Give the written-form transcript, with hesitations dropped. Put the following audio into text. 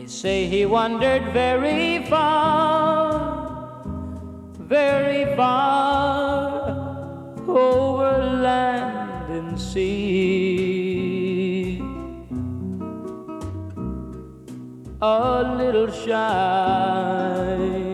say he wandered very far over land and sea. A little shy